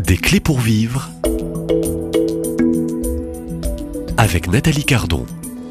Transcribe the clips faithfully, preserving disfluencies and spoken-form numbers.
Des clés pour vivre avec Nathalie Cardon.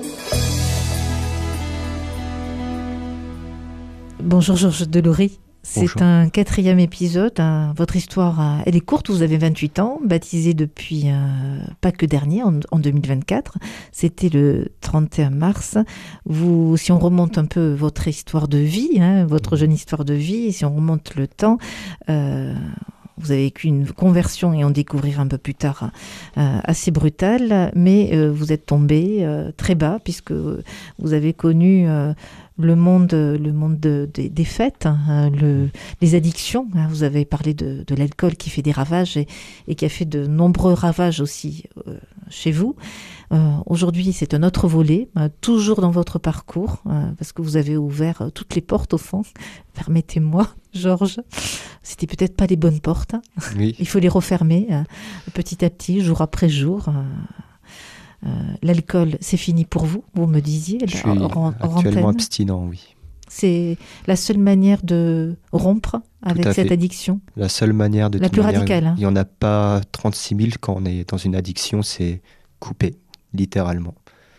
Bonjour Georges Delory. C'est Bonjour. un quatrième épisode. Hein. Votre histoire, euh, elle est courte. Vous avez vingt-huit ans, baptisé depuis euh, Pâques dernier, en, en deux mille vingt-quatre. C'était le trente et un mars. Vous, si on remonte un peu votre histoire de vie, hein, votre jeune histoire de vie, si on remonte le temps, euh, vous avez vécu une conversion, et on découvrira un peu plus tard, euh, assez brutale, mais euh, vous êtes tombé euh, très bas, puisque vous avez connu... Euh, le monde, le monde de, de, des fêtes, hein, le, les addictions. Hein, vous avez parlé de, de l'alcool qui fait des ravages et, et qui a fait de nombreux ravages aussi euh, chez vous. Euh, aujourd'hui, c'est un autre volet, euh, toujours dans votre parcours, euh, parce que vous avez ouvert euh, toutes les portes au fond. Permettez-moi, Georges, c'était peut-être pas les bonnes portes. Hein. Oui. Il faut les refermer euh, petit à petit, jour après jour. Euh, Euh, l'alcool, c'est fini pour vous, vous me disiez. Je suis en, en actuellement abstinent, oui. C'est la seule manière de rompre avec cette fait. addiction. La seule manière de La plus manière, radicale. Hein. Il n'y en a pas trente-six mille quand on est dans une addiction, c'est couper, littéralement.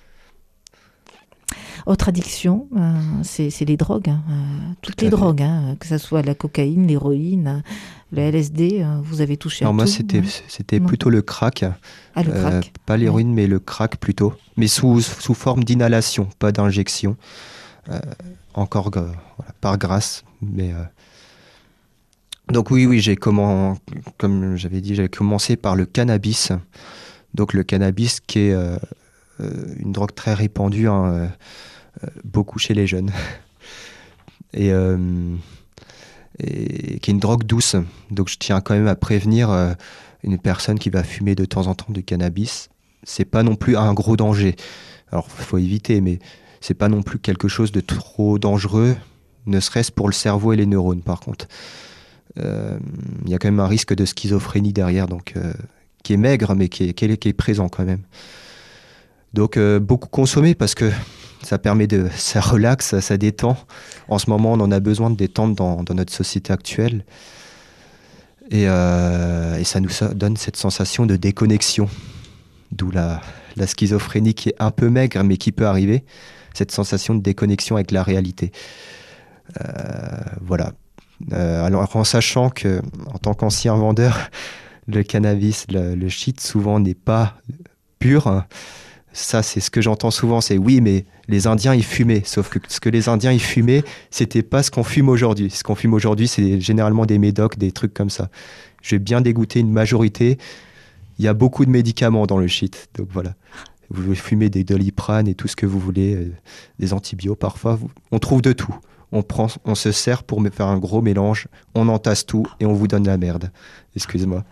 Autre addiction, euh, c'est, c'est les drogues. Hein, euh, toutes tout les drogues, hein, que ce soit la cocaïne, l'héroïne, le L S D, euh, vous avez touché non, à moi, tout. c'était, hein. c'était non. plutôt le crack. Ah, le crack. Euh, pas l'héroïne, ouais. mais le crack plutôt. Mais sous, sous forme d'inhalation, pas d'injection. Euh, encore euh, voilà, par grâce. Mais, euh... Donc oui, oui, j'ai comment, comme j'avais dit, j'ai commencé par le cannabis. Donc le cannabis qui est euh, euh, une drogue très répandue, hein, euh, euh, beaucoup chez les jeunes. Et... Euh, et qui est une drogue douce. Donc je tiens quand même à prévenir euh, une personne qui va fumer de temps en temps du cannabis. C'est pas non plus un gros danger. Alors il faut éviter, mais c'est pas non plus quelque chose de trop dangereux, ne serait-ce pour le cerveau et les neurones par contre. Il euh, y a quand même un risque de schizophrénie derrière, donc euh, qui est maigre, mais qui est, qui est, qui est présent quand même. Donc euh, beaucoup consommer parce que ça permet de, ça relaxe, ça, ça détend. En ce moment, on en a besoin de détente dans, dans notre société actuelle. Et, euh, et ça nous donne cette sensation de déconnexion. D'où la, la schizophrénie qui est un peu maigre, mais qui peut arriver. Cette sensation de déconnexion avec la réalité. Euh, voilà. Euh, alors, en sachant que, en tant qu'ancien vendeur, le cannabis, le, le shit, souvent n'est pas pur, hein. Ça, c'est ce que j'entends souvent, c'est oui, mais les Indiens, ils fumaient. Sauf que ce que les Indiens, ils fumaient, c'était pas ce qu'on fume aujourd'hui. Ce qu'on fume aujourd'hui, c'est généralement des médocs, des trucs comme ça. Je vais bien dégoûter une majorité. Il y a beaucoup de médicaments dans le shit. Donc voilà. Vous fumez des Doliprane et tout ce que vous voulez, euh, des antibiotiques parfois. Vous... On trouve de tout. On, prend, on se sert pour me faire un gros mélange. On entasse tout et on vous donne la merde. Excuse-moi.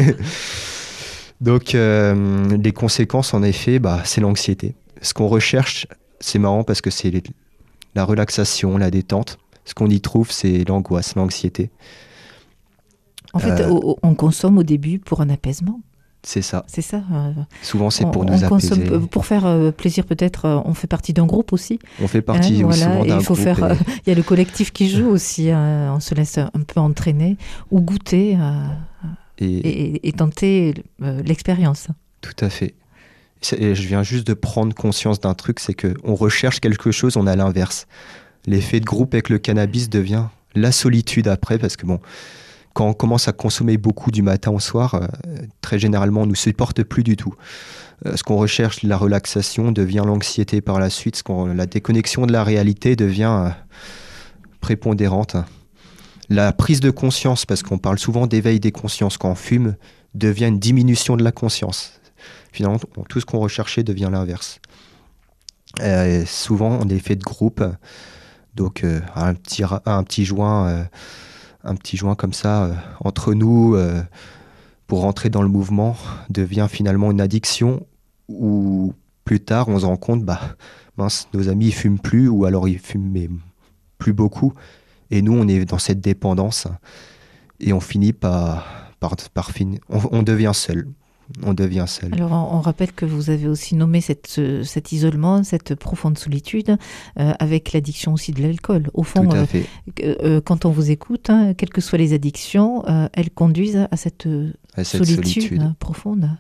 Donc, euh, les conséquences, en effet, bah, c'est l'anxiété. Ce qu'on recherche, c'est marrant parce que c'est les, la relaxation, la détente. Ce qu'on y trouve, c'est l'angoisse, l'anxiété. En fait, euh, on consomme au début pour un apaisement. C'est ça. C'est ça. Euh, Souvent, c'est on, pour nous on apaiser. Consomme, pour faire euh, plaisir, peut-être, euh, on fait partie d'un groupe aussi. On fait partie hein, voilà, souvent et d'un il faut groupe. Faire, et... euh, il y a le collectif qui joue aussi. Euh, on se laisse un peu entraîner ou goûter euh, et... Et, et tenter euh, l'expérience. Tout à fait. Et je viens juste de prendre conscience d'un truc, c'est qu'on recherche quelque chose, on a l'inverse. L'effet de groupe avec le cannabis devient la solitude après, parce que bon, quand on commence à consommer beaucoup du matin au soir, euh, très généralement, on ne nous supporte plus du tout. Euh, ce qu'on recherche, la relaxation, devient l'anxiété par la suite. Ce qu'on, la déconnexion de la réalité devient euh, prépondérante. La prise de conscience, parce qu'on parle souvent d'éveil des consciences, quand on fume, devient une diminution de la conscience. Finalement, tout ce qu'on recherchait devient l'inverse. Euh, souvent, on est fait de groupe, donc euh, un, petit, un, petit joint, euh, un petit joint comme ça, euh, entre nous, euh, pour rentrer dans le mouvement, devient finalement une addiction, où plus tard, on se rend compte, bah, mince, nos amis, ils fument plus, ou alors ils fument mais plus beaucoup. Et nous, on est dans cette dépendance et on finit par, par, par finir. On, on devient seul. on devient seul. Alors, on, on rappelle que vous avez aussi nommé cette, ce, cet isolement, cette profonde solitude, euh, avec l'addiction aussi de l'alcool. Au fond, Tout à euh, fait. euh, quand on vous écoute, hein, quelles que soient les addictions, euh, elles conduisent à cette, À cette solitude, solitude. hein, profonde.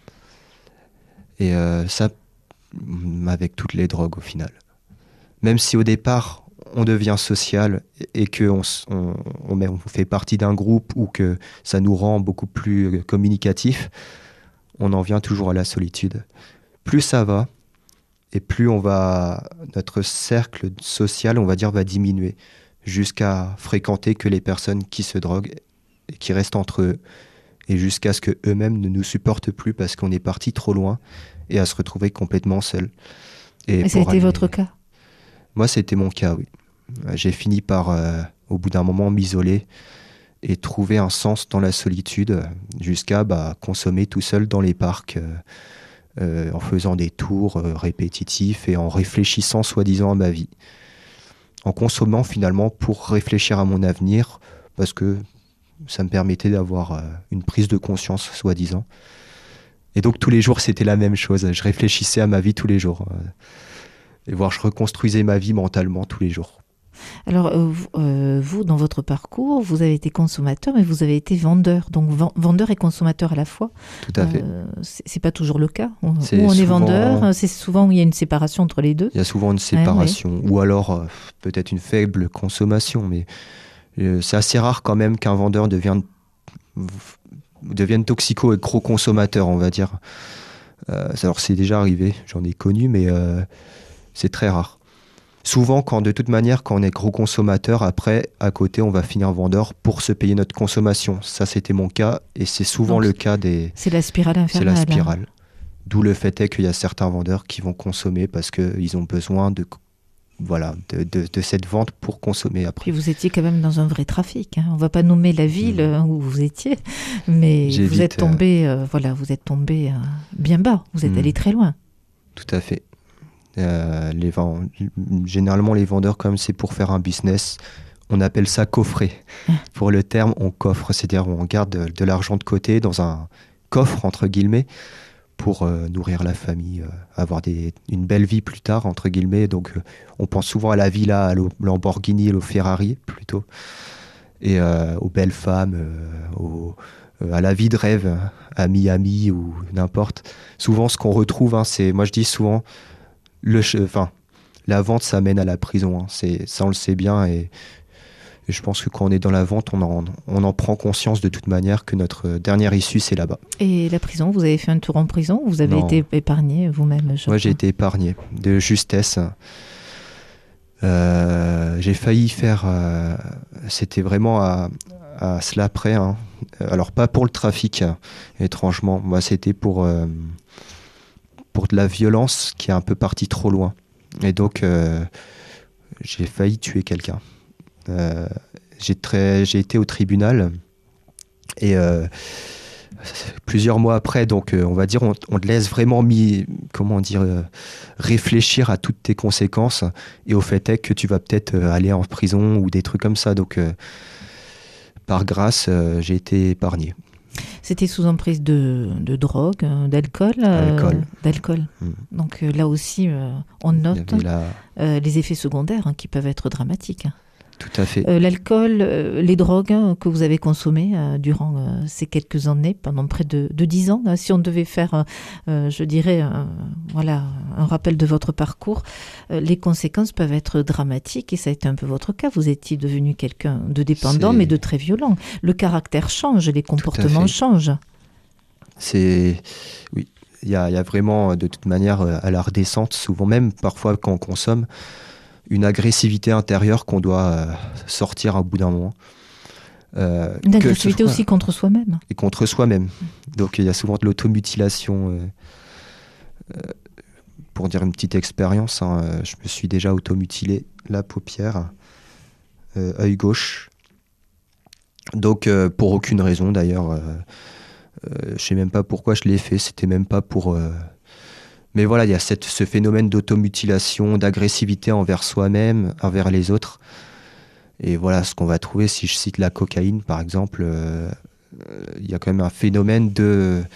Et euh, ça, avec toutes les drogues au final. Même si au départ, on devient social et qu'on on, on, on fait partie d'un groupe ou que ça nous rend beaucoup plus communicatif, on en vient toujours à la solitude. Plus ça va, et plus on va, notre cercle social, on va dire, va diminuer, jusqu'à fréquenter que les personnes qui se droguent et qui restent entre eux, et jusqu'à ce qu'eux-mêmes ne nous supportent plus parce qu'on est parti trop loin et à se retrouver complètement seul. Et, et ça a été aller... votre cas? Moi, c'était mon cas, oui. J'ai fini par, euh, au bout d'un moment, m'isoler et trouver un sens dans la solitude, jusqu'à bah, consommer tout seul dans les parcs, euh, euh, en faisant des tours euh, répétitifs et en réfléchissant soi-disant à ma vie. En consommant finalement pour réfléchir à mon avenir, parce que ça me permettait d'avoir euh, une prise de conscience, soi-disant. Et donc tous les jours, c'était la même chose. Je réfléchissais à ma vie tous les jours. Euh, et voire je reconstruisais ma vie mentalement tous les jours. Alors, euh, euh, vous, dans votre parcours, vous avez été consommateur, mais vous avez été vendeur. Donc, vendeur et consommateur à la fois. Tout à fait. Euh, c'est, c'est pas toujours le cas. Où c'est on souvent... est vendeur, c'est souvent où il y a une séparation entre les deux. Il y a souvent une séparation. Ouais, ouais. Ou alors, euh, peut-être une faible consommation. Mais euh, c'est assez rare quand même qu'un vendeur devienne, devienne toxico et gros consommateur, on va dire. Euh, alors, c'est déjà arrivé. J'en ai connu, mais euh, c'est très rare. Souvent, quand de toute manière, quand on est gros consommateur, après, à côté, on va finir vendeur pour se payer notre consommation. Ça, c'était mon cas, et c'est souvent Donc, le cas des... C'est la spirale infernale. C'est la spirale. D'où le fait est qu'il y a certains vendeurs qui vont consommer parce qu'ils ont besoin de, voilà, de, de, de cette vente pour consommer après. Puis vous étiez quand même dans un vrai trafic. Hein. On ne va pas nommer la ville mmh. où vous étiez, mais J'ai vous vite, êtes tombé, euh... Euh, voilà, vous êtes tombé euh, bien bas. Vous êtes mmh. allé très loin. Tout à fait. Euh, les vend... Généralement, les vendeurs, comme c'est pour faire un business, on appelle ça coffrer. Ah. Pour le terme, on coffre, c'est-à-dire on garde de, de l'argent de côté dans un coffre, entre guillemets, pour euh, nourrir la famille, euh, avoir des, une belle vie plus tard, entre guillemets. Donc, euh, on pense souvent à la villa, à la Lamborghini et au Ferrari, plutôt, et euh, aux belles femmes, euh, aux, euh, à la vie de rêve, à Miami ou n'importe. Souvent, ce qu'on retrouve, hein, c'est, moi je dis souvent, Le, enfin, la vente, ça mène à la prison. Hein. C'est, ça, on le sait bien. Et, et je pense que quand on est dans la vente, on en, on en prend conscience de toute manière que notre dernière issue, c'est là-bas. Et la prison, vous avez fait un tour en prison ou vous avez non. été épargné vous-même? Moi, j'ai été épargné de justesse. Euh, j'ai failli faire... Euh, c'était vraiment à, à cela près. Hein. Alors, pas pour le trafic, étrangement. Moi, c'était pour... Euh, pour de la violence qui est un peu partie trop loin. Et donc, euh, j'ai failli tuer quelqu'un. Euh, j'ai, très, j'ai été au tribunal et euh, plusieurs mois après, donc euh, on va dire, on, on te laisse vraiment mis, comment dire, euh, réfléchir à toutes tes conséquences et au fait est que tu vas peut-être euh, aller en prison ou des trucs comme ça. Donc, euh, par grâce, euh, j'ai été épargné. C'était sous emprise de, de drogue, d'alcool Alcool. euh, D'alcool. Mmh. Donc euh, là aussi, euh, on note la... euh, les effets secondaires hein, qui peuvent être dramatiques. Tout à fait. Euh, l'alcool, euh, les drogues hein, que vous avez consommées euh, durant euh, ces quelques années, pendant près de, de dix ans, hein, si on devait faire, euh, je dirais, euh, voilà, un rappel de votre parcours, euh, les conséquences peuvent être dramatiques et ça a été un peu votre cas. Vous étiez devenu quelqu'un de dépendant, C'est... mais de très violent. Le caractère change, les comportements changent. C'est... Oui, il y a, y a vraiment, de toute manière, à la redescente, souvent même, parfois quand on consomme, une agressivité intérieure qu'on doit euh, sortir au bout d'un moment. Euh, une agressivité soit... aussi contre soi-même. Et contre soi-même. Donc il y a souvent de l'automutilation. Euh, euh, pour dire une petite expérience, hein, euh, je me suis déjà automutilé la paupière, euh, œil gauche. Donc euh, pour aucune raison d'ailleurs. Euh, euh, je ne sais même pas pourquoi je l'ai fait. C'était même pas pour... Euh, Mais voilà, il y a cette, ce phénomène d'automutilation, d'agressivité envers soi-même, envers les autres. Et voilà, ce qu'on va trouver, si je cite la cocaïne, par exemple, euh, il y a quand même un phénomène de,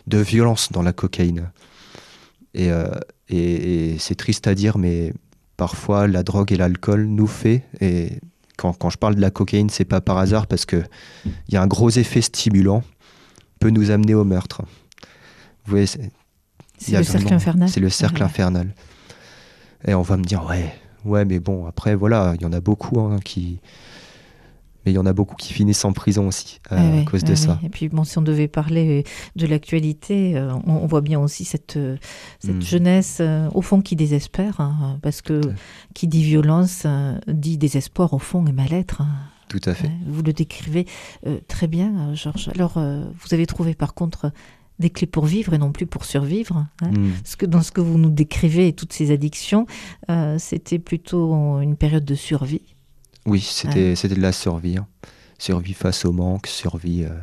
de violence dans la cocaïne. Et, euh, et, et c'est triste à dire, mais parfois la drogue et l'alcool nous fait, et quand, quand je parle de la cocaïne, c'est pas par hasard, parce qu'il y a un gros effet stimulant, peut nous amener au meurtre. Vous voyez, c'est, c'est le cercle infernal. C'est le cercle ouais. infernal. Et on va me dire, ouais, ouais, mais bon, après, voilà, il y en a beaucoup hein, qui... Mais il y en a beaucoup qui finissent en prison aussi euh, ah oui, à cause ah de oui. ça. Et puis, bon, si on devait parler de l'actualité, euh, on, on voit bien aussi cette, cette mmh. jeunesse, euh, au fond, qui désespère, hein, parce que qui dit violence, euh, dit désespoir, au fond, et mal-être. Hein. Tout à fait. Ouais, vous le décrivez euh, très bien, Georges. Alors, euh, vous avez trouvé, par contre, des clés pour vivre et non plus pour survivre. Hein. Mmh. Parce que dans ce que vous nous décrivez, toutes ces addictions, euh, c'était plutôt une période de survie. Oui, c'était, ouais. c'était de la survie. Hein. Survie face au manque, survie... Euh...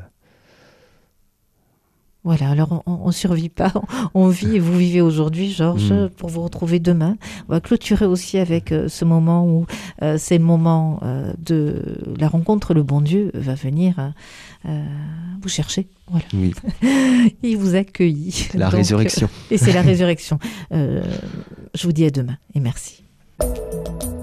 Voilà, alors on ne survit pas, on vit et vous vivez aujourd'hui, Georges, mmh. pour vous retrouver demain. On va clôturer aussi avec euh, ce moment où euh, c'est le moment euh, de la rencontre, le bon Dieu va venir euh, vous chercher. Voilà. Oui. Il vous accueille. La Donc, résurrection. Euh, et c'est la résurrection. Euh, je vous dis à demain et merci.